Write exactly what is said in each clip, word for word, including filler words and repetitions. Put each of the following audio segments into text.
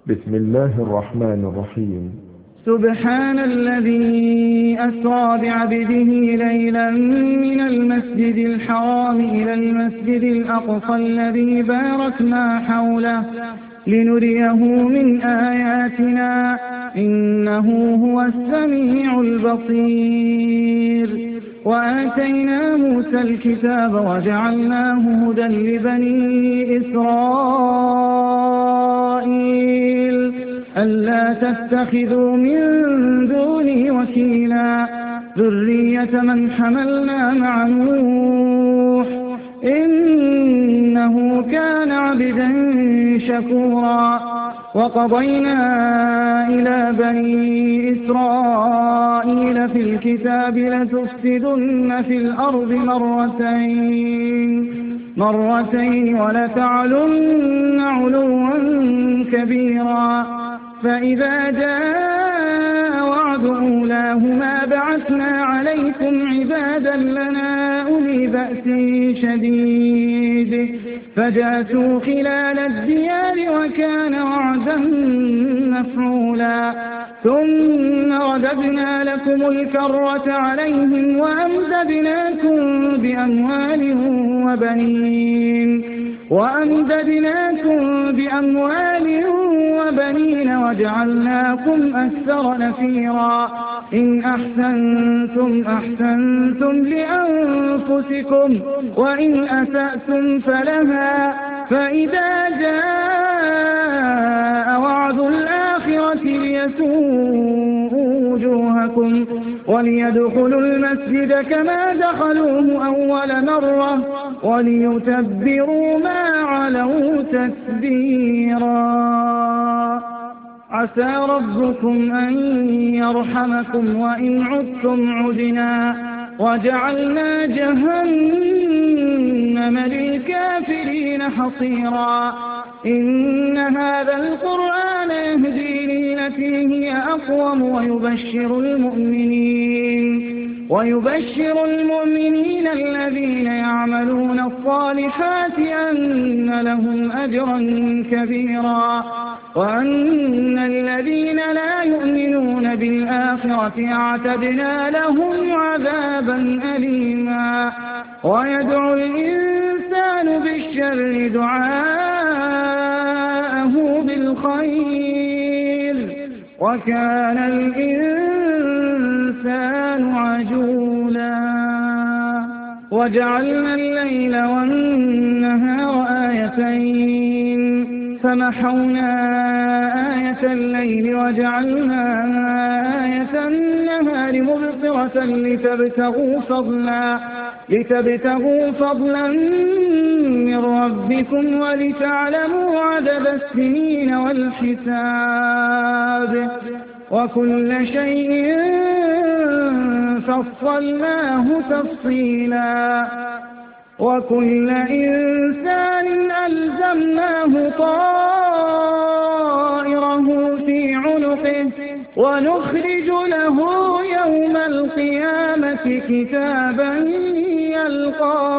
بسم الله الرحمن الرحيم. سبحان الذي أسرى بعبده ليلا من المسجد الحرام إلى المسجد الأقصى الذي باركنا حوله لنريه من آياتنا إنه هو السميع البصير. وآتينا موسى الكتاب وجعلناه هدى لبني إسرائيل ألا تتخذوا من دوني وكيلا ذرية من حملنا مع نوح إنه كان عبدا شكورا. وقضينا إلى بني إسرائيل في الكتاب لتفسدن في الأرض مرتين مرتين ولتعلن علوا كبيرا. فإذا جاء وعد أولاهما بعثنا عليكم عبادا لنا أولي بأس شديد فجاسوا خلال الديار وكان وعدا مفعولا. ثم رددنا لكم الكرة عليهم وأمددناكم بأموال وبنين وأمددناكم بأموال وبنين وجعلناكم أكثر نفيرا. إن أحسنتم أحسنتم لأنفسكم وإن أسأتم فلها. فإذا جاء وعد الآخرة ليسوءوا وجوهكم وليدخلوا المسجد كما دخلوه أول مرة وليتبروا ما علوا تتبيرا. عسى ربكم أن يرحمكم وإن عدتم عدنا وجعلنا جهنم للكافرين حصيرا. إن هذا القرآن يهدي للتي هي أقوم ويبشر المؤمنين ويبشر المؤمنين الذين يعملون الصالحات أن لهم أجرا كبيرا وأن الذين لا يؤمنون بالآخرة أعتدنا لهم عذابا أليما. ويدعو الإنسان بالشر دعاءه بالخير وكان الإنسان عجولا. وجعلنا الليل والنهار آيتين فمحونا آية الليل وجعلنا آية النهار مبصرة لتبتغوا فضلا لتبتغوا فضلا من ربكم ولتعلموا عدد السنين والحساب وكل شيء فصلناه تفصيلا. وكل إنسان ألزمناه طائره في عنقه ونخرج له يوم القيامة كتابا يلقاه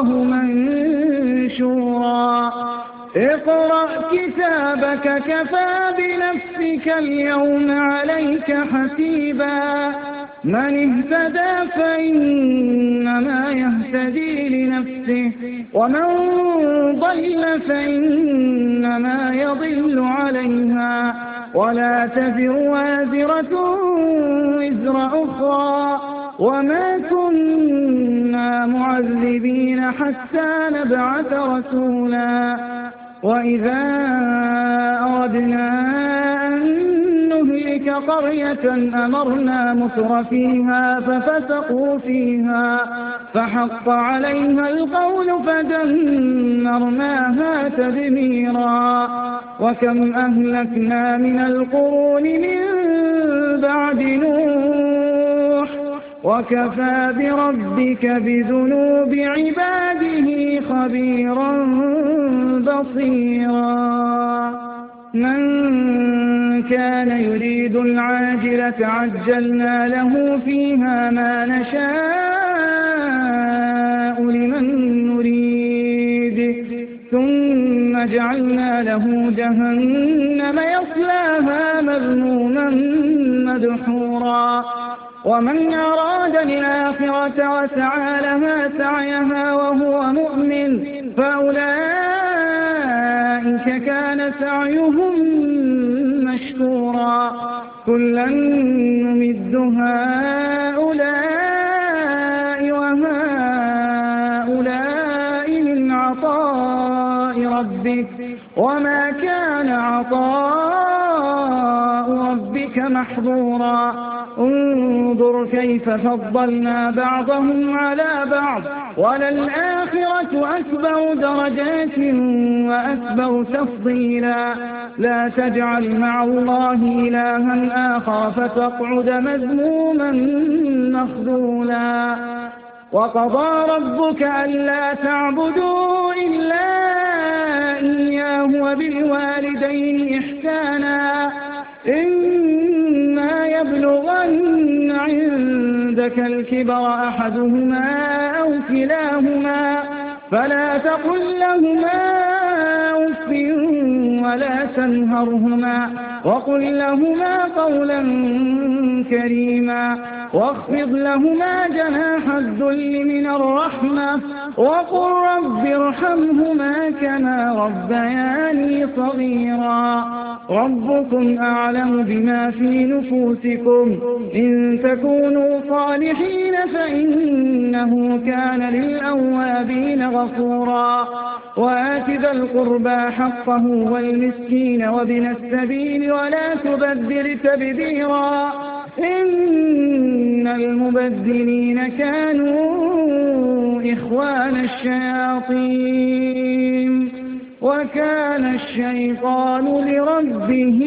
منشورا. اقرأ كتابك كفى بنفسك اليوم عليك حسيبا. من اهتدى فإنما يهتدي لنفسه ومن ضل فإنما يضل عليها ولا تزر وازرة وزر أخرى وما كنا معذبين حتى نبعث رسولا. وإذا أردنا أن نهلك قرية أمرنا متر فيها ففسقوا فيها فحق عليها القول فدمرناها تدميرا. وكم أهلكنا من القرون من بعد نوح وكفى بربك بذنوب عباده خبيرا بصيرا. من كان يريد العاجلة عجلنا له فيها ما نشاء لمن نريد ثم جعلنا له جهنم يصلاها مذموما مدحورا ومن أراد الآخرة وسعى لها سعيها وهو مؤمن فأولئك كان سعيهم مشكورا كلا نمد هؤلاء وهؤلاء من عطاء ربك وما كان عطاء ربك محظورا انظر كيف فضلنا بعضهم على بعض وللآخرة أكبر درجات وأكبر تفضيلا لا تجعل مع الله إلها آخر فتقعد مذموما مخذولا وقضى ربك ألا تعبدوا إلا إياه وبالوالدين إحسانا إما يبلغن عندك الكبر أحدهما أو كلاهما فلا تقل لهما أف ولا تنهرهما وقل لهما قولا كريما واخفض لهما جناح الذل من الرحمة وقل رب ارحمهما كما ربياني صغيرا ربكم أعلم بما في نفوسكم إن تكونوا صالحين فإنه كان للأوابين غفورا وآت ذا القربى حقه والمسكين وابن السبيل ولا تبذر تبذيرا إن المبذرين كانوا إخوان الشياطين وكان الشيطان لربه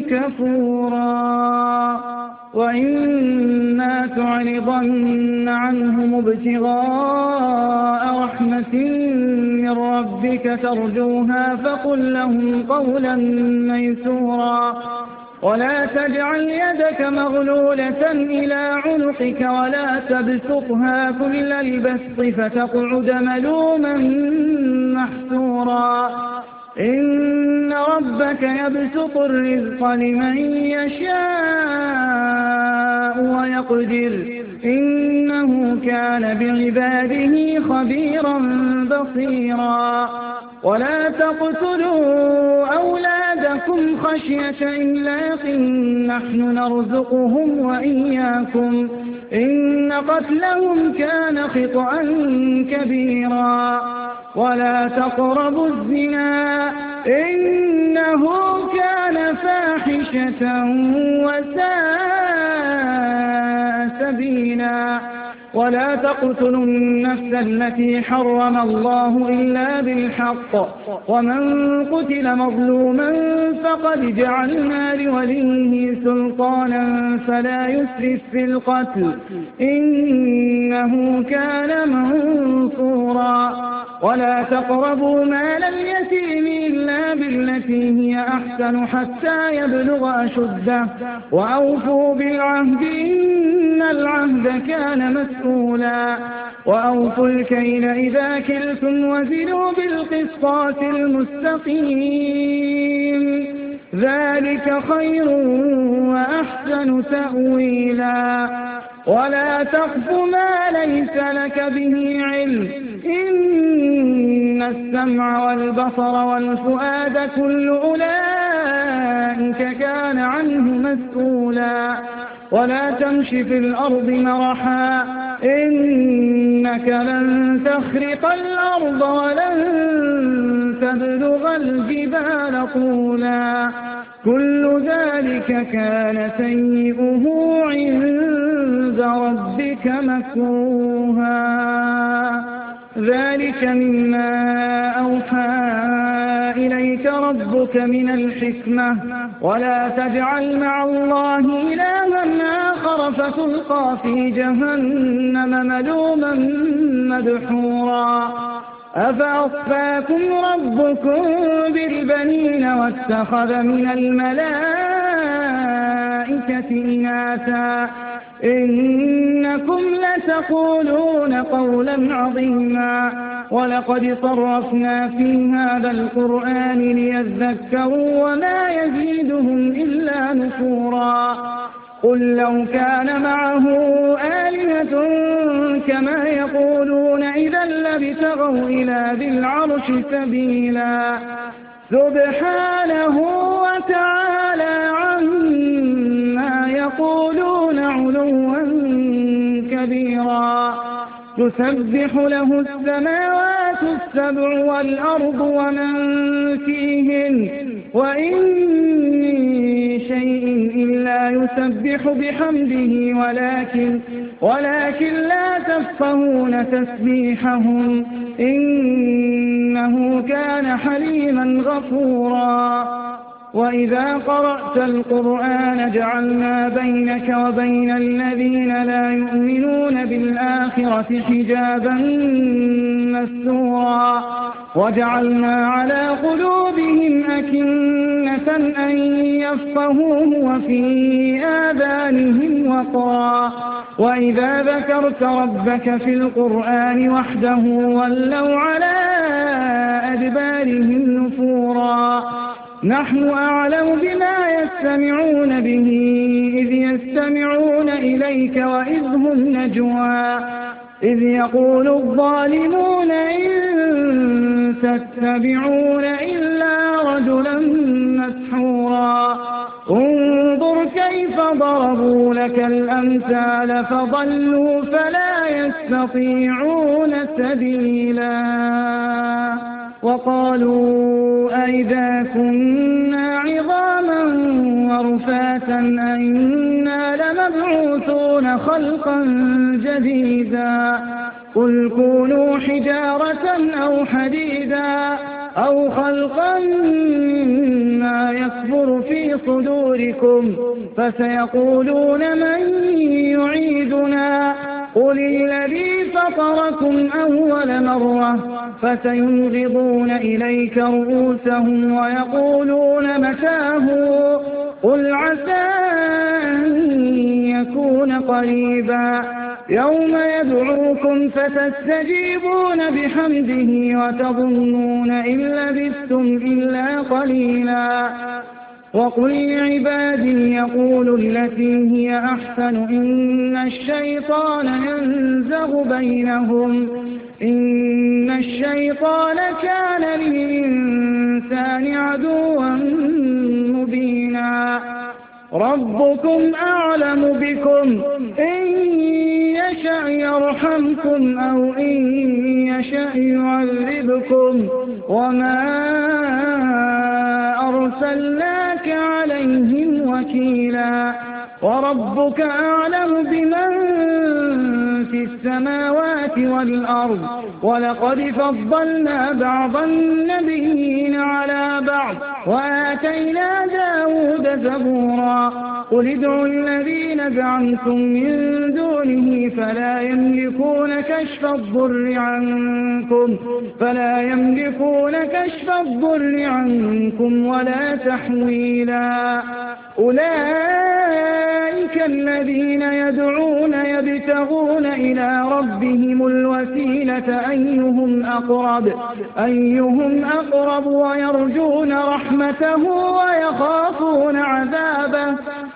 كفورا وإما تعرضن عنهم ابتغاء رحمة من ربك ترجوها فقل لهم قولا ميسورا ولا تجعل يدك مغلولة إلى عنقك ولا تبسطها كل البسط فتقعد ملوما محسورا إن ربك يبسط الرزق لمن يشاء ويقدر إنه كان بعباده خبيرا بصيرا ولا تقتلوا أولادكم خشية إملاق نحن نرزقهم وإياكم إن قتلهم كان خطأ كبيرا ولا تقربوا الزنا إنه كان فاحشة وساء سبيلا ولا تقتلوا النفس التي حرم الله إلا بالحق ومن قتل مظلوما فقد جعلنا لوليه سلطانا فلا يسرف في القتل إنه كان منصورا ولا تقربوا مال اليتيم إلا بالتي هي أحسن حتى يبلغ أشده وأوفوا بالعهد إن العهد كان مسؤولا وأوفوا الكيل إذا كلتم وزنوا بالقسطاس المستقيم ذلك خير وأحسن تأويلا ولا تقف ما ليس لك به علم إن السمع والبصر والفؤاد كل أولئك كان عنه مسؤولا ولا تمش في الأرض مرحا إنك لن تخرق الأرض ولن تبلغ الجبال طولا كل ذلك كان سيئه عند ربك مكروها ذلك مما أوحى إليك ربك من الحكمة ولا تجعل مع الله إلها آخر فتلقى في جهنم ملوما مدحورا أفأصفاكم ربكم بالبنين واتخذ من الملائكة إناثا إنكم لتقولون قولا عظيما ولقد صرفنا في هذا القرآن ليذكروا وما يزيدهم إلا نفورا قل لو كان معه آلهة كما يقولون إذا لابتغوا إلى ذي العرش سبيلا سبحانه وتعالى عما يقولون علوا كبيرا تسبح له السماوات السبع والأرض ومن فيهن وإن من شيء إلا يسبح بحمده ولكن, ولكن لا تفقهون تسبيحهم إنه كان حليما غفورا وإذا قرأت القرآن جعلنا بينك وبين الذين لا يؤمنون بالآخرة حجابا مستورا وجعلنا على قلوبهم أكنة أن يفقهوه وفي آذانهم وقرا وإذا ذكرت ربك في القرآن وحده ولوا على أدبارهم نفورا نحن أعلم بما يستمعون به إذ يستمعون إليك وإذ هم نجوى إذ يقول الظالمون إن تتبعون إلا رجلا مسحورا انظر كيف ضربوا لك الأمثال فضلوا فلا يستطيعون سبيلا وقالوا أئذا كنا عظاما ورفاتا أئنا لمبعوثون خلقا جديدا قل كونوا حجارة أو حديدا أو خلقا مما يكبر في صدوركم فسيقولون من يعيدنا قل الذي فطركم أول مرة فسينغضون إليك رؤوسهم ويقولون متاه قل عسى أن يكون قريبا يوم يدعوكم فتستجيبون بحمده وتظنون إن لبثتم إلا قليلا وقل لعبادي يقولوا التي هي أحسن إن الشيطان ينزغ بينهم إن الشيطان كان للإنسان عدوا مبينا ربكم أعلم بكم إن يشأ يرحمكم أو إن يشأ يعذبكم وما أرسلناك عليهم وكيلا وربك أعلم بمن في السماوات والأرض ولقد فضلنا بعض النبيين على بعض وآتينا داود زبورا قل ادعوا الذين زعمتم من دونه فلا يملكون كشف الضر عنكم فلا يملكون كشف الضر عنكم ولا تحويلا أولئك الذين يدعون يبتغون إلى ربهم الوسيلة أيهم أقرب أيهم أقرب ويرجون رحمته ويخافون عذابه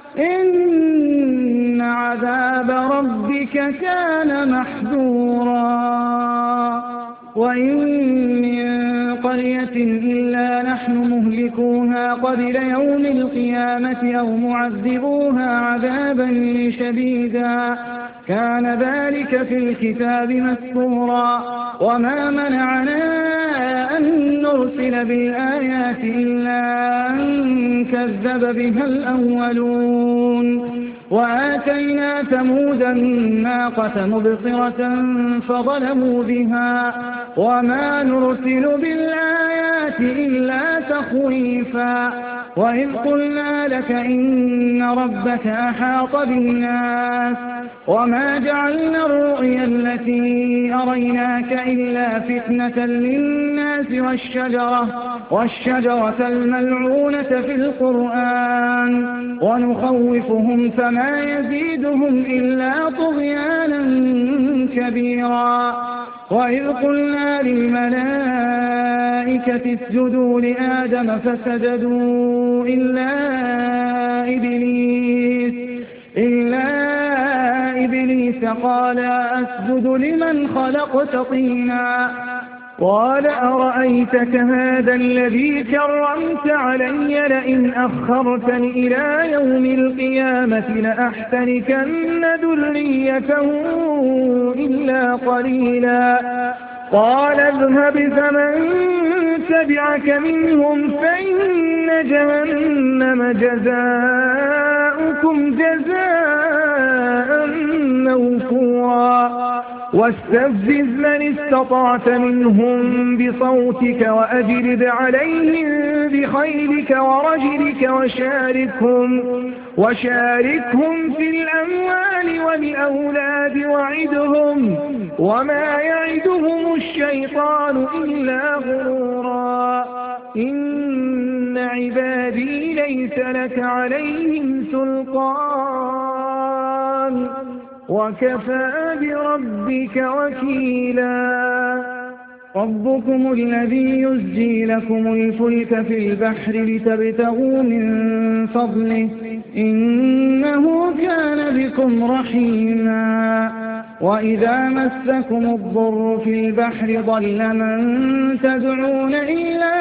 إن عذاب ربك كان محذورا وإن من قرية إلا نحن مهلكوها قبل يوم القيامة أو معذبوها عذابا شديدا كان ذلك في الكتاب مسطورا وما منعنا أن نرسل بالآيات إلا أن كذب بها الأولون وآتينا ثمود الناقة مبصرة فظلموا بها وما نرسل بالآيات إلا تخويفا وإذ قلنا لك إن ربك أحاط بالناس وما جعلنا الرؤيا التي أريناك إلا فتنة للناس والشجرة, والشجرة الملعونة في القرآن ونخوفهم فما يزيدهم إلا طغيانا كبيرا وإذ قلنا للملائكة اسجدوا لآدم فسجدوا إلا إبليس فقال أسجد لمن خلقت طينا قال أرأيتك هذا الذي كرمت علي لئن أخرتني إلى يوم القيامة لأحتركن ذريته إلا قليلا قال اذهب فمن تبعك منهم فإن جهنم جزاؤكم جزاء موفورا واستفزز من استطعت منهم بصوتك وأجلب عليهم بخيلك ورجلك وشاركهم, وشاركهم في الأموال والأولاد وعدهم وما يعدهم الشيطان إلا غرورا إن عبادي ليس لك عليهم سلطان وكفى بربك وكيلا ربكم الذي يزجي لكم الفلك في البحر لتبتغوا من فضله إنه كان بكم رحيما وإذا مسكم الضر في البحر ضل من تدعون إلا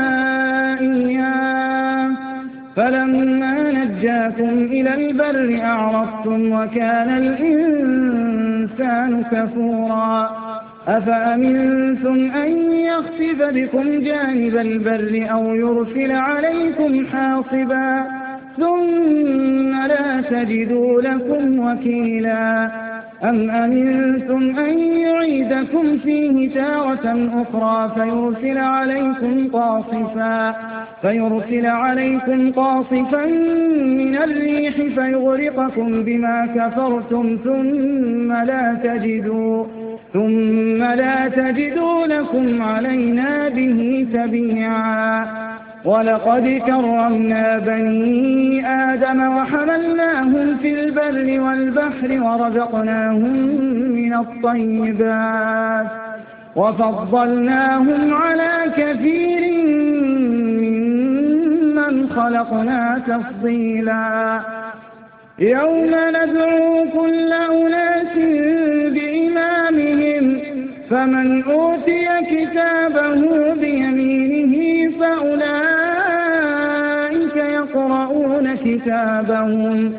إياه فلما نجاكم إلى البر أعرضتم وكان الإنسان كفورا أفأمنتم أن يخسف بكم جانب البر أو يرسل عليكم حاصبا ثم لا تجدوا لكم وكيلا أم أمنتم أن يعيدكم فيه تارة أخرى فيرسل عليكم قاصفا فيرسل عليكم قاصفا من الريح فيغرقكم بما كفرتم ثم لا تجدوا ثم لا تجدوا لكم علينا به تبيعا ولقد كرمنا بني آدم وحملناهم في البر والبحر ورزقناهم من الطيبات وفضلناهم على كثير ممن خلقنا تفضيلا يوم ندعو كل أناس بإمامهم فمن أوتي كتابه بيمينه فأولئك يقرؤون كتابهم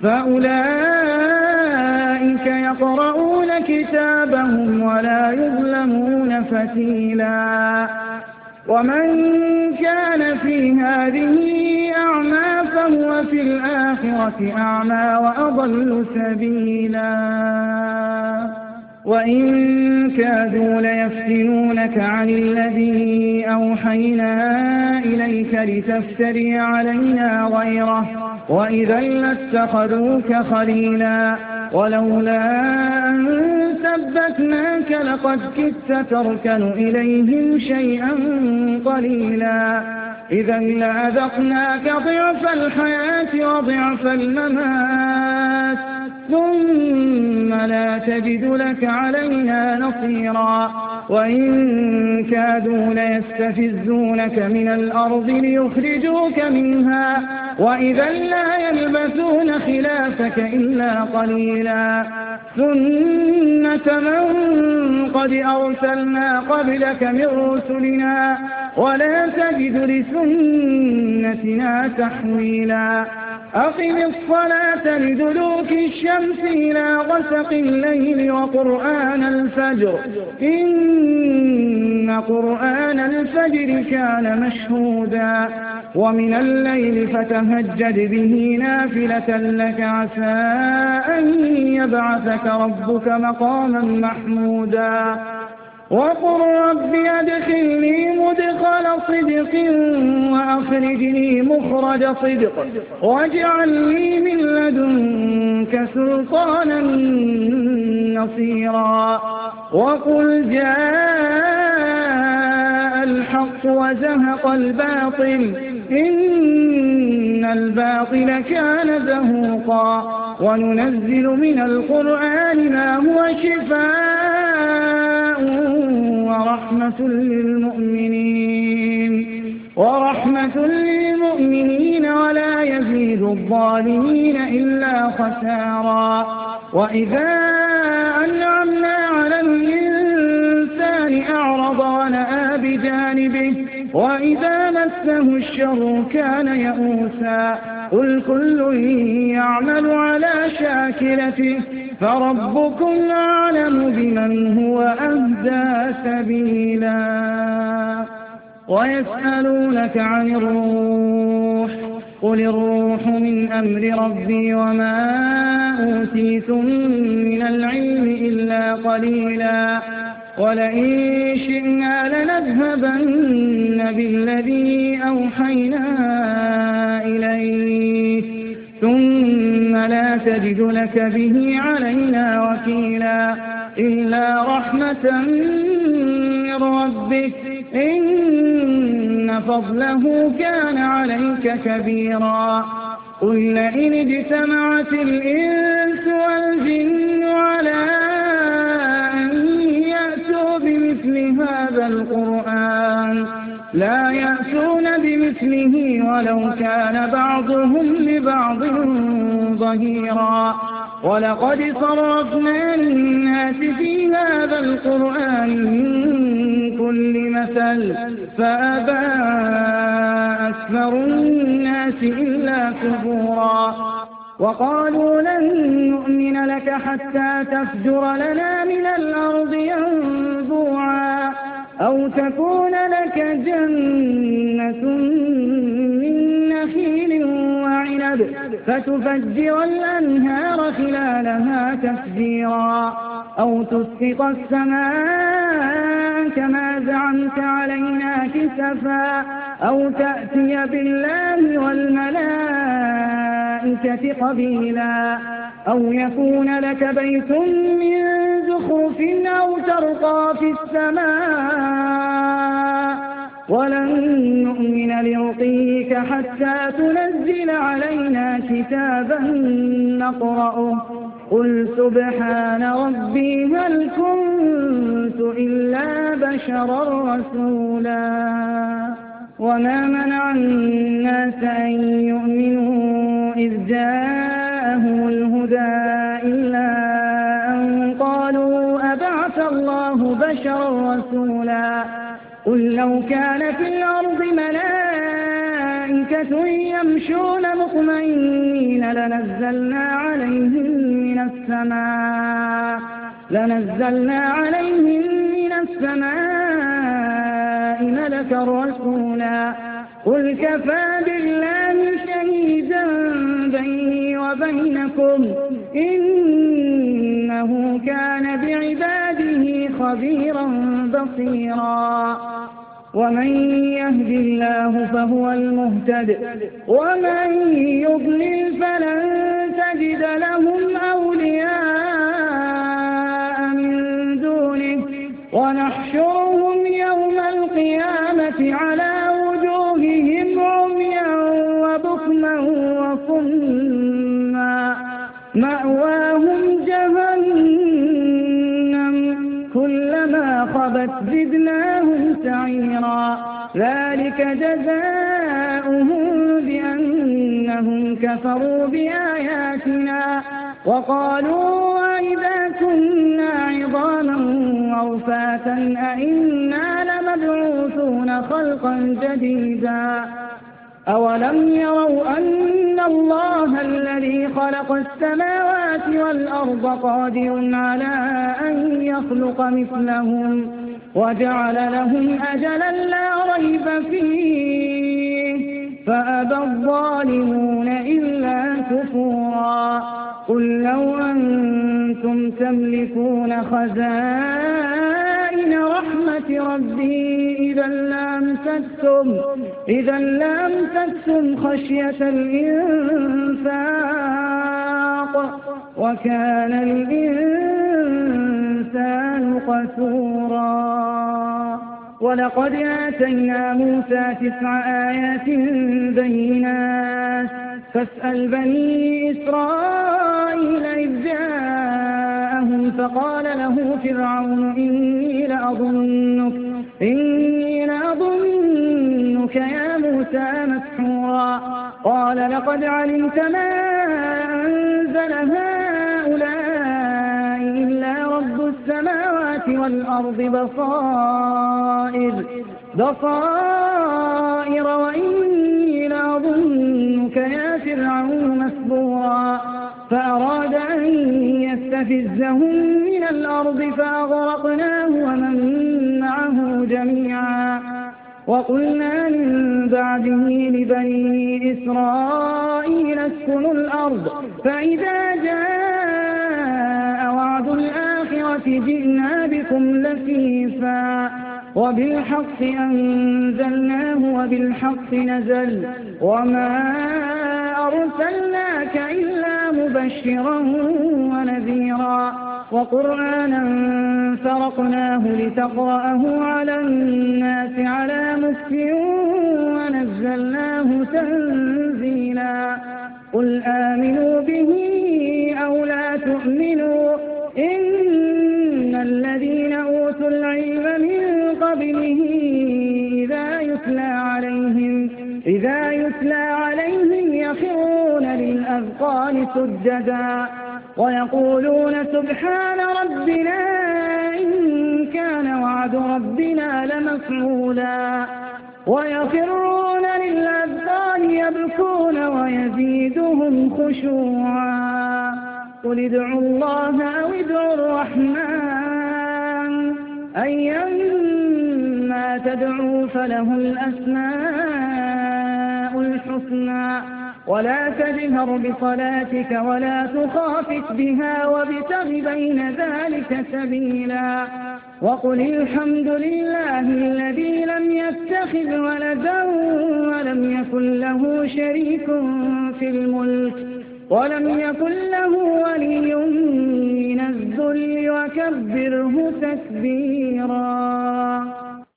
فأولئك يقرؤون كتابهم ولا يظلمون فتيلا ومن كان في هذه أعمى فهو في الآخرة أعمى وأضل سبيلا وإن كادوا ليفتنونك عن الذي أوحينا إليك لتفتري علينا غيره وإذا لاتخذوك خليلا ولولا أن ثبتناك لقد كدت تركن إليهم شيئا قليلا إذا لأذقناك ضعف الحياة وضعف الممات ثم لا تجد لك علينا نصيرا وإن كادوا ليستفزونك من الأرض ليخرجوك منها وإذا لا يلبثون خلافك إلا قليلا سنة من قد أرسلنا قبلك من رسلنا ولا تجد لسنتنا تحويلا أقم الصلاة لدلوك الشمس إلى غسق الليل وقرآن الفجر إن قرآن الفجر كان مشهودا ومن الليل فتهجد به نافلة لك عسى أن يبعثك ربك مقاما محمودا وقل رب أدخلني مدخل صدق وأخرجني مخرج صدق واجعل لي من لدنك سلطانا نصيرا وقل جاء الحق وزهق الباطل إن الباطل كان زهوقا وننزل من القرآن ما هو شفاء ورحمة للمؤمنين ورحمة للمؤمنين ولا يزيد الظالمين إلا خسارا وإذا أنعمنا على الإنسان أعرض ونأى بجانبه وإذا مسه الشر كان يئوسا قل كل يعمل على شاكلته فربكم أعلم بمن هو أهدى سبيلا ويسألونك عن الروح قل الروح من أمر ربي وما أوتيتم من العلم إلا قليلا ولئن شئنا لنذهبن بالذي أوحينا إليك ثم لا تجد لك به علينا وكيلا إلا رحمة من ربك إن فضله كان عليك كبيرا قل لئن اجتمعت الإنس والجن على أن يأتوا بمثل هذا القرآن لا يأتون بمثله ولو كان بعضهم لبعض ظهيرا ولقد صرفنا للناس في هذا القرآن من كل مثل فأبى أكثر الناس إلا كفورا وقالوا لن نؤمن لك حتى تفجر لنا من الأرض ينبوعا أو تكون لك جنة من نخيل وعنب فتفجر الأنهار خلالها تفجيرا أو تسقط السماء كما زعمت علينا كسفا أو تأتي بالله والملائكة قبيلا أو يكون لك بيت من زخرف أو ترقى في السماء ولن نؤمن لرقيك حتى تنزل علينا كتابا نقرأه قل سبحان ربي هل كنت إلا بشرا رسولا وما منع الناس أن يؤمنوا إذ جاءهم الهدى إلا أن قالوا أبعث الله بشرا رسولا قل لو كان في الأرض ملائكة يمشون مطمئنين لنزلنا عليهم من السماء لنزلنا عليهم من السماء ملكا رسولا قل كفى بالله شهيدا بيني وبينكم إنه كان بعباده خبيرا بصيرا ومن يهد الله فهو المهتد ومن يضلل فلن تجد لهم أولياء من دونه ونحشرهم يوم القيامة على وجوههم عميا وبكما وصما مأواهم جهنم كلما خبت زدناهم سعيرا ذلك جزاؤهم بأنهم كفروا بآياتنا وقالوا أئذا كنا عظاما ورفاتا أئنا لمبعوثون خلقا جديدا أولم يروا أن الله الذي خلق السماوات والأرض قادر على أن يخلق مثلهم وجعل لهم أجلا لا ريب فيه فأبى الظالمون إلا كفورا قل لو أنتم تملكون خزائن رحمة ربي إذا لامسكتم إذا لامسكتم خشية الإنفاق وكان الإنسان قسورا ولقد آتينا موسى تسع آيات بينات فاسأل بني إسرائيل إذ جاءهم فقال له فرعون إني لأظنك إني لأظنك يا موسى مسحورا قال لقد علمت ما أنزل هؤلاء إلا السماوات والأرض بصائر بصائر وإني لأظنك يا فرعون مسبورا فأراد أن يستفزهم من الأرض فأغرقناه ومن معه جميعا وقلنا من بعده لبني إسرائيل اسكنوا الأرض فإذا جاء وعد الآخرة جئنا بكم لفيفا وبالحق أنزلناه وبالحق نزل وما أرسلناك إلا مبشرا ونذيرا وقرآنا فرقناه لتقرأه على الناس على مكث ونزلناه تنزيلا قل آمنوا به أو لا تؤمنوا إن الذين أوتوا العلم من قبله إذا يتلى عليهم إذا يتلى عليهم يخرون للأذقان سجدا ويقولون سبحان ربنا إن كان وعد ربنا لمفعولا ويخرون للأذقان يبكون ويزيدهم خشوعا قل ادعوا الله أو ادعوا الرحمن أيما تدعوا فله الأسماء الحسنى ولا تجهر بصلاتك ولا تخافت بها وابتغ بين ذلك سبيلا وقل الحمد لله الذي لم يتخذ ولدا ولم يكن له شريك في الملك ولم يكن له ولي من الذل وكبره تكبيرا.